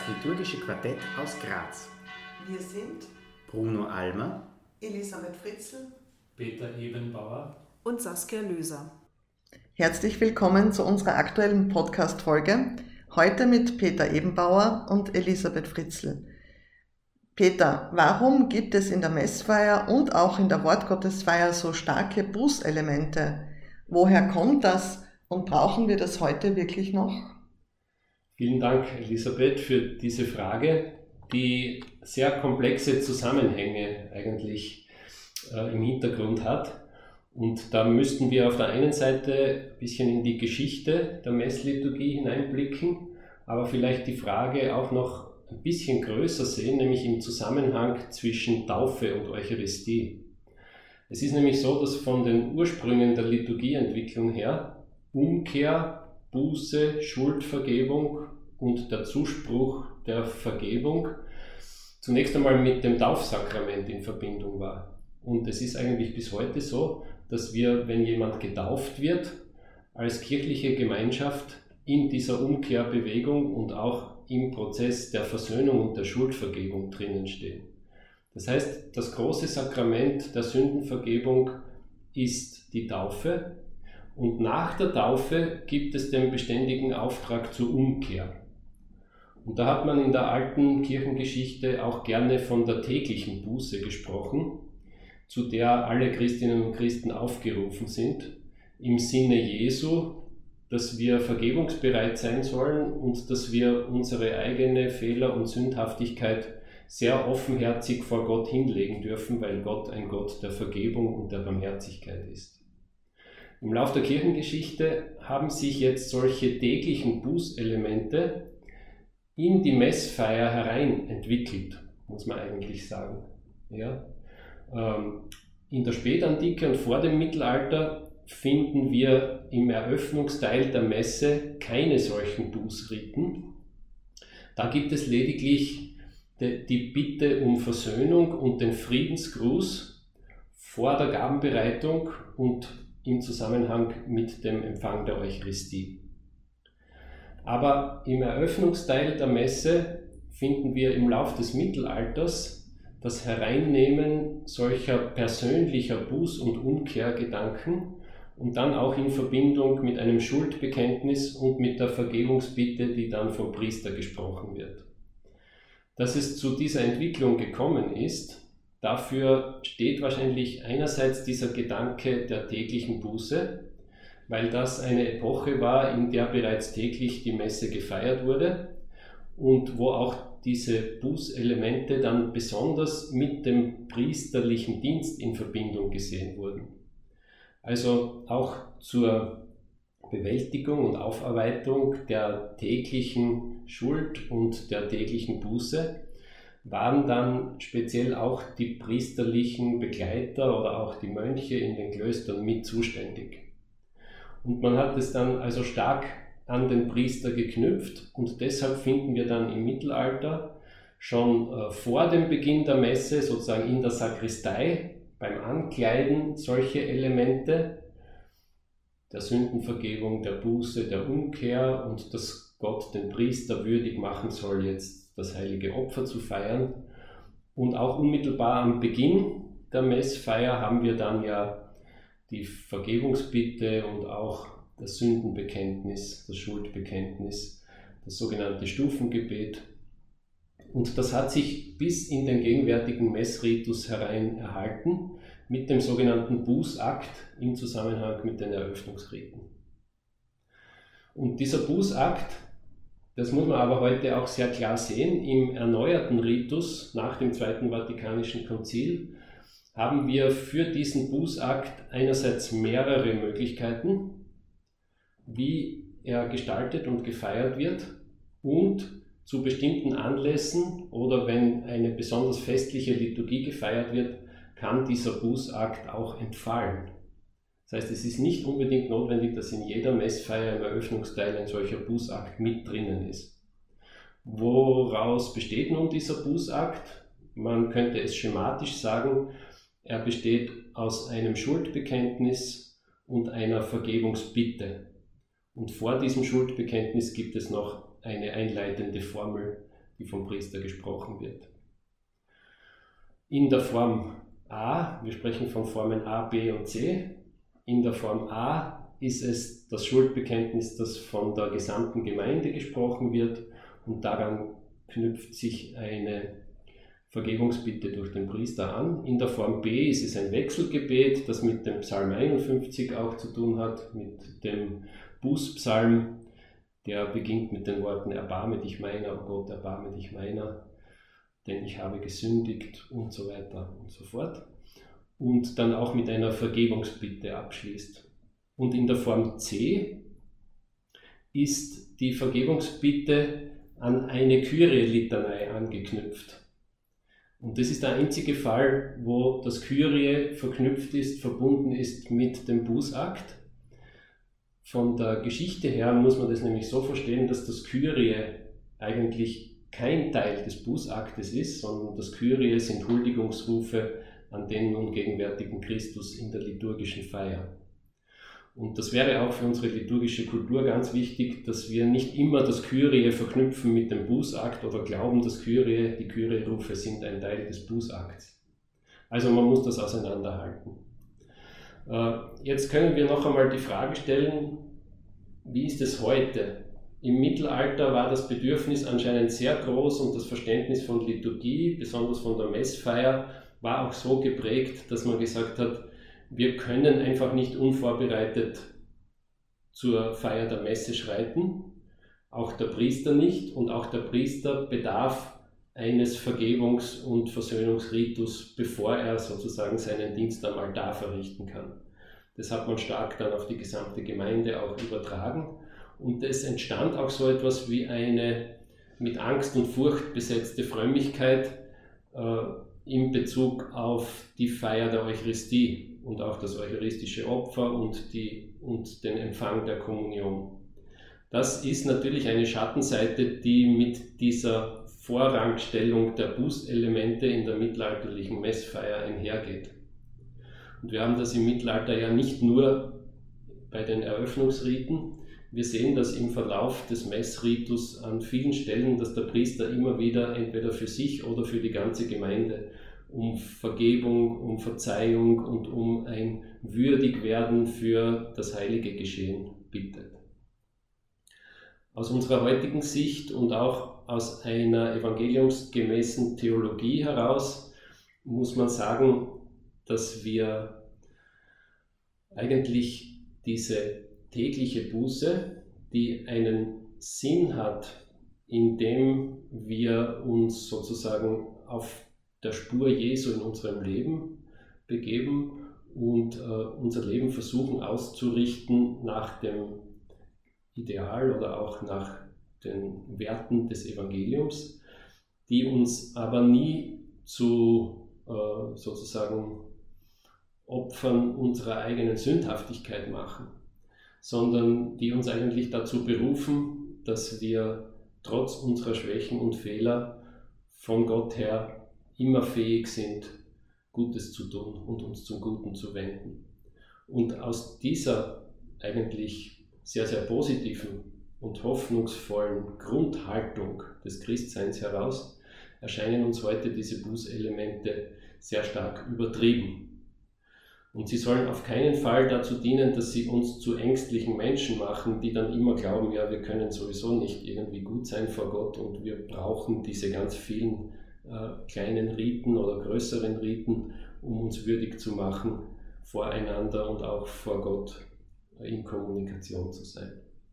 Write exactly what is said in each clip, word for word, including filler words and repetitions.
Liturgische Quartett aus Graz. Wir sind Bruno Almer, Elisabeth Fritzl, Peter Ebenbauer und Saskia Löser. Herzlich willkommen zu unserer aktuellen Podcast-Folge. Heute mit Peter Ebenbauer und Elisabeth Fritzl. Peter, warum gibt es in der Messfeier und auch in der Wortgottesfeier so starke Bußelemente? Woher kommt das und brauchen wir das heute wirklich noch? Vielen Dank, Elisabeth, für diese Frage, die sehr komplexe Zusammenhänge eigentlich äh, im Hintergrund hat. Und da müssten wir auf der einen Seite ein bisschen in die Geschichte der Messliturgie hineinblicken, aber vielleicht die Frage auch noch ein bisschen größer sehen, nämlich im Zusammenhang zwischen Taufe und Eucharistie. Es ist nämlich so, dass von den Ursprüngen der Liturgieentwicklung her Umkehr, Buße, Schuldvergebung und der Zuspruch der Vergebung zunächst einmal mit dem Taufsakrament in Verbindung war. Und es ist eigentlich bis heute so, dass wir, wenn jemand getauft wird, als kirchliche Gemeinschaft in dieser Umkehrbewegung und auch im Prozess der Versöhnung und der Schuldvergebung drinnen stehen. Das heißt, das große Sakrament der Sündenvergebung ist die Taufe. Und nach der Taufe gibt es den beständigen Auftrag zur Umkehr. Und da hat man in der alten Kirchengeschichte auch gerne von der täglichen Buße gesprochen, zu der alle Christinnen und Christen aufgerufen sind, im Sinne Jesu, dass wir vergebungsbereit sein sollen und dass wir unsere eigene Fehler und Sündhaftigkeit sehr offenherzig vor Gott hinlegen dürfen, weil Gott ein Gott der Vergebung und der Barmherzigkeit ist. Im Lauf der Kirchengeschichte haben sich jetzt solche täglichen Bußelemente in die Messfeier herein entwickelt, muss man eigentlich sagen. Ja? In der Spätantike und vor dem Mittelalter finden wir im Eröffnungsteil der Messe keine solchen Bußriten. Da gibt es lediglich die Bitte um Versöhnung und den Friedensgruß vor der Gabenbereitung und im Zusammenhang mit dem Empfang der Eucharistie. Aber im Eröffnungsteil der Messe finden wir im Lauf des Mittelalters das Hereinnehmen solcher persönlicher Buß- und Umkehrgedanken und dann auch in Verbindung mit einem Schuldbekenntnis und mit der Vergebungsbitte, die dann vom Priester gesprochen wird. Dass es zu dieser Entwicklung gekommen ist, dafür steht wahrscheinlich einerseits dieser Gedanke der täglichen Buße, weil das eine Epoche war, in der bereits täglich die Messe gefeiert wurde und wo auch diese Bußelemente dann besonders mit dem priesterlichen Dienst in Verbindung gesehen wurden. Also auch zur Bewältigung und Aufarbeitung der täglichen Schuld und der täglichen Buße waren dann speziell auch die priesterlichen Begleiter oder auch die Mönche in den Klöstern mit zuständig. Und man hat es dann also stark an den Priester geknüpft und deshalb finden wir dann im Mittelalter schon äh, vor dem Beginn der Messe, sozusagen in der Sakristei, beim Ankleiden solche Elemente der Sündenvergebung, der Buße, der Umkehr und dass Gott den Priester würdig machen soll, jetzt das heilige Opfer zu feiern. Und auch unmittelbar am Beginn der Messfeier haben wir dann ja die Vergebungsbitte und auch das Sündenbekenntnis, das Schuldbekenntnis, das sogenannte Stufengebet. Und das hat sich bis in den gegenwärtigen Messritus herein erhalten, mit dem sogenannten Bußakt im Zusammenhang mit den Eröffnungsriten. Und dieser Bußakt, das muss man aber heute auch sehr klar sehen, im erneuerten Ritus nach dem Zweiten Vatikanischen Konzil haben wir für diesen Bußakt einerseits mehrere Möglichkeiten, wie er gestaltet und gefeiert wird und zu bestimmten Anlässen oder wenn eine besonders festliche Liturgie gefeiert wird, kann dieser Bußakt auch entfallen. Das heißt, es ist nicht unbedingt notwendig, dass in jeder Messfeier im Eröffnungsteil ein solcher Bußakt mit drinnen ist. Woraus besteht nun dieser Bußakt? Man könnte es schematisch sagen, er besteht aus einem Schuldbekenntnis und einer Vergebungsbitte. Und vor diesem Schuldbekenntnis gibt es noch eine einleitende Formel die vom Priester gesprochen wird. In der Form A, wir sprechen von Formen A, B und C, in der Form A ist es das Schuldbekenntnis, das von der gesamten Gemeinde gesprochen wird, und daran knüpft sich eine Vergebungsbitte durch den Priester an. In der Form B ist es ein Wechselgebet, das mit dem Psalm einundfünfzig auch zu tun hat, mit dem Bußpsalm, der beginnt mit den Worten: Erbarme dich meiner, o Gott, erbarme dich meiner, denn ich habe gesündigt, und so weiter und so fort. Und dann auch mit einer Vergebungsbitte abschließt. Und in der Form C ist die Vergebungsbitte an eine Kyrie-Litanei angeknüpft. Und das ist der einzige Fall, wo das Kyrie verknüpft ist, verbunden ist mit dem Bußakt. Von der Geschichte her muss man das nämlich so verstehen, dass das Kyrie eigentlich kein Teil des Bußaktes ist, sondern das Kyrie sind Huldigungsrufe an den nun gegenwärtigen Christus in der liturgischen Feier. Und das wäre auch für unsere liturgische Kultur ganz wichtig, dass wir nicht immer das Kyrie verknüpfen mit dem Bußakt oder glauben, dass Kyrie, die Kyrie-Rufe sind ein Teil des Bußakts. Also man muss das auseinanderhalten. Jetzt können wir noch einmal die Frage stellen, wie ist es heute? Im Mittelalter war das Bedürfnis anscheinend sehr groß und das Verständnis von Liturgie, besonders von der Messfeier, war auch so geprägt, dass man gesagt hat, wir können einfach nicht unvorbereitet zur Feier der Messe schreiten, auch der Priester nicht, und auch der Priester bedarf eines Vergebungs- und Versöhnungsritus, bevor er sozusagen seinen Dienst am Altar verrichten kann. Das hat man stark dann auf die gesamte Gemeinde auch übertragen, und es entstand auch so etwas wie eine mit Angst und Furcht besetzte Frömmigkeit äh, in Bezug auf die Feier der Eucharistie und auch das eucharistische Opfer und, die, und den Empfang der Kommunion. Das ist natürlich eine Schattenseite, die mit dieser Vorrangstellung der Bußelemente in der mittelalterlichen Messfeier einhergeht. Und wir haben das im Mittelalter ja nicht nur bei den Eröffnungsriten. Wir sehen das im Verlauf des Messritus an vielen Stellen, dass der Priester immer wieder entweder für sich oder für die ganze Gemeinde um Vergebung, um Verzeihung und um ein Würdigwerden für das heilige Geschehen bittet. Aus unserer heutigen Sicht und auch aus einer evangeliumsgemäßen Theologie heraus muss man sagen, dass wir eigentlich diese tägliche Buße, die einen Sinn hat, indem wir uns sozusagen auf der Spur Jesu in unserem Leben begeben und äh, unser Leben versuchen auszurichten nach dem Ideal oder auch nach den Werten des Evangeliums, die uns aber nie zu äh, sozusagen Opfern unserer eigenen Sündhaftigkeit machen, sondern die uns eigentlich dazu berufen, dass wir trotz unserer Schwächen und Fehler von Gott her immer fähig sind, Gutes zu tun und uns zum Guten zu wenden. Und aus dieser eigentlich sehr, sehr positiven und hoffnungsvollen Grundhaltung des Christseins heraus erscheinen uns heute diese Bußelemente sehr stark übertrieben. Und sie sollen auf keinen Fall dazu dienen, dass sie uns zu ängstlichen Menschen machen, die dann immer glauben, ja, wir können sowieso nicht irgendwie gut sein vor Gott und wir brauchen diese ganz vielen äh, kleinen Riten oder größeren Riten, um uns würdig zu machen, voreinander und auch vor Gott in Kommunikation zu sein.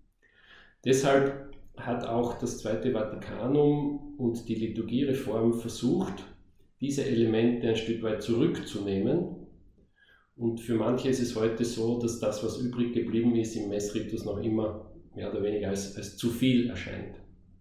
Deshalb hat auch das Zweite Vatikanum und die Liturgiereform versucht, diese Elemente ein Stück weit zurückzunehmen. Und für manche ist es heute so, dass das, was übrig geblieben ist, im Messritus noch immer mehr oder weniger als, als zu viel erscheint.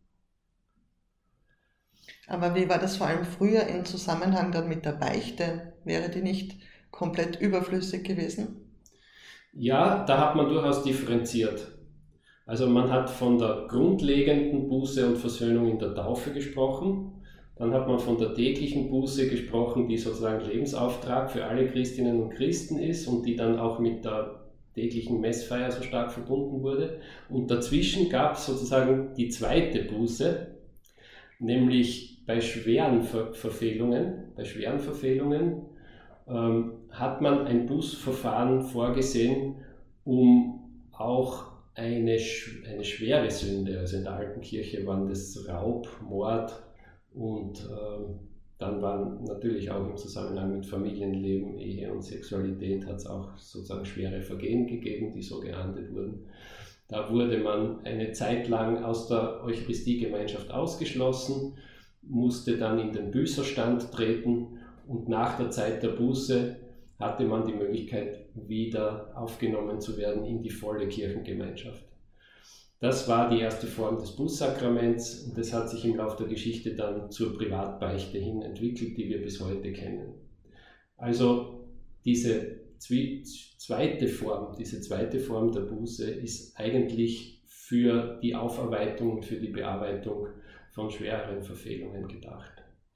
Aber wie war das vor allem früher im Zusammenhang dann mit der Beichte? Wäre die nicht komplett überflüssig gewesen? Ja, da hat man durchaus differenziert. Also man hat von der grundlegenden Buße und Versöhnung in der Taufe gesprochen. Dann hat man von der täglichen Buße gesprochen, die sozusagen Lebensauftrag für alle Christinnen und Christen ist und die dann auch mit der täglichen Messfeier so stark verbunden wurde. Und dazwischen gab es sozusagen die zweite Buße, nämlich bei schweren Ver- Verfehlungen, bei schweren Verfehlungen ähm, hat man ein Bußverfahren vorgesehen, um auch eine, eine schwere Sünde, also in der alten Kirche waren das Raub, Mord und ähm, dann waren natürlich auch im Zusammenhang mit Familienleben, Ehe und Sexualität hat es auch sozusagen schwere Vergehen gegeben, die so geahndet wurden. Da wurde man eine Zeit lang aus der Eucharistiegemeinschaft ausgeschlossen, musste dann in den Büßerstand treten und nach der Zeit der Buße hatte man die Möglichkeit, wieder aufgenommen zu werden in die volle Kirchengemeinschaft. Das war die erste Form des Bußsakraments und das hat sich im Laufe der Geschichte dann zur Privatbeichte hin entwickelt, die wir bis heute kennen. Also diese zweite Form, diese zweite Form der Buße ist eigentlich für die Aufarbeitung und für die Bearbeitung von schwereren Verfehlungen gedacht.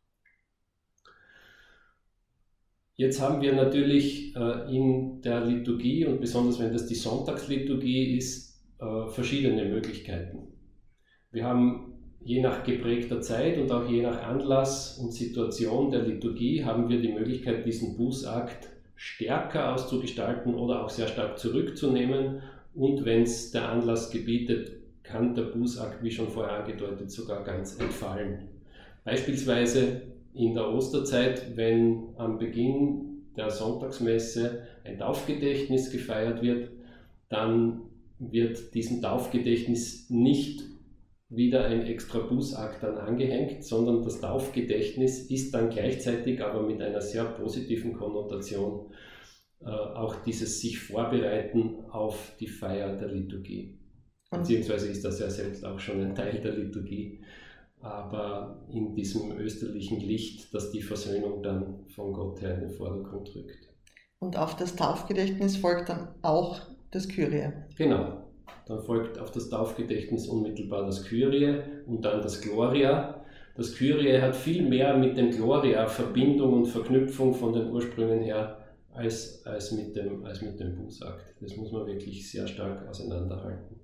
Jetzt haben wir natürlich äh, in der Liturgie und besonders wenn das die Sonntagsliturgie ist, äh, verschiedene Möglichkeiten. Wir haben je nach geprägter Zeit und auch je nach Anlass und Situation der Liturgie haben wir die Möglichkeit, diesen Bußakt stärker auszugestalten oder auch sehr stark zurückzunehmen und wenn es der Anlass gebietet, kann der Bußakt, wie schon vorher angedeutet, sogar ganz entfallen. Beispielsweise in der Osterzeit, wenn am Beginn der Sonntagsmesse ein Taufgedächtnis gefeiert wird, dann wird diesem Taufgedächtnis nicht wieder ein extra Bußakt dann angehängt, sondern das Taufgedächtnis ist dann gleichzeitig aber mit einer sehr positiven Konnotation äh, auch dieses sich vorbereiten auf die Feier der Liturgie. Beziehungsweise ist das ja selbst auch schon ein Teil der Liturgie, aber in diesem österlichen Licht, das die Versöhnung dann von Gott her in den Vordergrund rückt. Und auf das Taufgedächtnis folgt dann auch das Kyrie. Genau, dann folgt auf das Taufgedächtnis unmittelbar das Kyrie und dann das Gloria. Das Kyrie hat viel mehr mit dem Gloria Verbindung und Verknüpfung von den Ursprüngen her als, als, mit dem, als mit dem Bußakt. Das muss man wirklich sehr stark auseinanderhalten.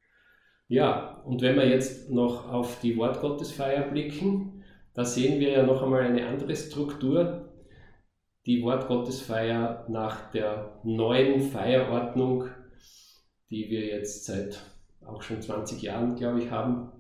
Ja, und wenn wir jetzt noch auf die Wortgottesfeier blicken, da sehen wir ja noch einmal eine andere Struktur. Die Wortgottesfeier nach der neuen Feierordnung, die wir jetzt seit auch schon zwanzig Jahren, glaube ich, haben,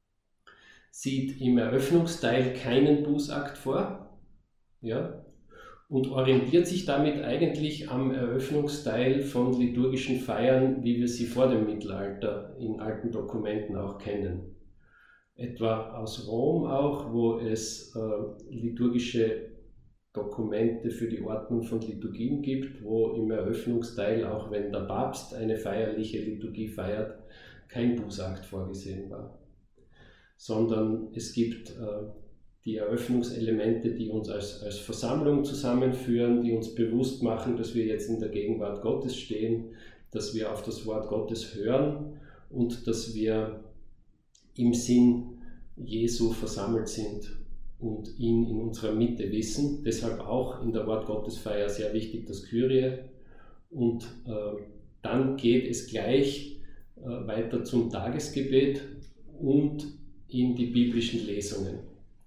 sieht im Eröffnungsteil keinen Bußakt vor, ja, und orientiert sich damit eigentlich am Eröffnungsteil von liturgischen Feiern, wie wir sie vor dem Mittelalter in alten Dokumenten auch kennen. Etwa aus Rom auch, wo es äh, liturgische Dokumente für die Ordnung von Liturgien gibt, wo im Eröffnungsteil, auch wenn der Papst eine feierliche Liturgie feiert, kein Bußakt vorgesehen war, sondern es gibt äh, die Eröffnungselemente, die uns als, als Versammlung zusammenführen, die uns bewusst machen, dass wir jetzt in der Gegenwart Gottes stehen, dass wir auf das Wort Gottes hören und dass wir im Sinn Jesu versammelt sind und ihn in unserer Mitte wissen. Deshalb auch in der Wortgottesfeier sehr wichtig das Kyrie. Und äh, dann geht es gleich äh, weiter zum Tagesgebet und in die biblischen Lesungen.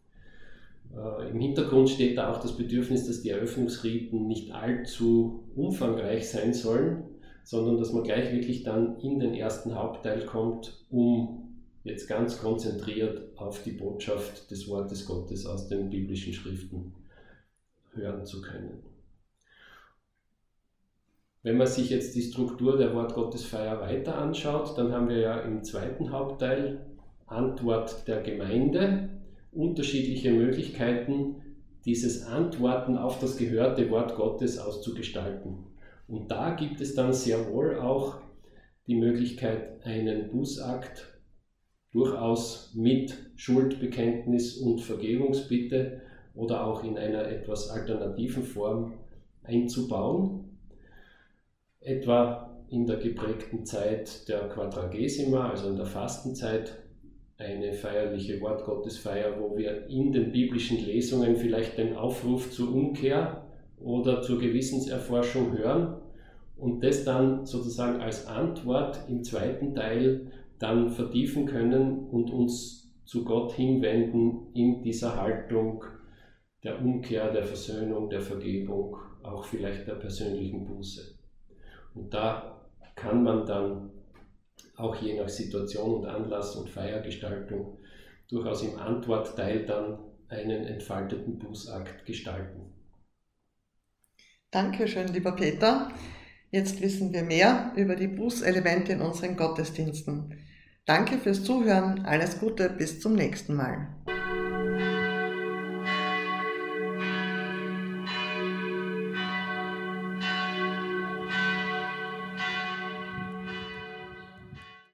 Äh, Im Hintergrund steht da auch das Bedürfnis, dass die Eröffnungsriten nicht allzu umfangreich sein sollen, sondern dass man gleich wirklich dann in den ersten Hauptteil kommt, um jetzt ganz konzentriert auf die Botschaft des Wortes Gottes aus den biblischen Schriften hören zu können. Wenn man sich jetzt die Struktur der Wortgottesfeier weiter anschaut, dann haben wir ja im zweiten Hauptteil Antwort der Gemeinde, unterschiedliche Möglichkeiten, dieses Antworten auf das gehörte Wort Gottes auszugestalten. Und da gibt es dann sehr wohl auch die Möglichkeit, einen Bußakt durchaus mit Schuldbekenntnis und Vergebungsbitte oder auch in einer etwas alternativen Form einzubauen. Etwa in der geprägten Zeit der Quadragesima, also in der Fastenzeit, eine feierliche Wortgottesfeier, wo wir in den biblischen Lesungen vielleicht den Aufruf zur Umkehr oder zur Gewissenserforschung hören und das dann sozusagen als Antwort im zweiten Teil dann vertiefen können und uns zu Gott hinwenden in dieser Haltung der Umkehr, der Versöhnung, der Vergebung, auch vielleicht der persönlichen Buße. Und da kann man dann auch je nach Situation und Anlass und Feiergestaltung durchaus im Antwortteil dann einen entfalteten Bußakt gestalten. Dankeschön, lieber Peter. Jetzt wissen wir mehr über die Bußelemente in unseren Gottesdiensten. Danke fürs Zuhören, alles Gute, bis zum nächsten Mal.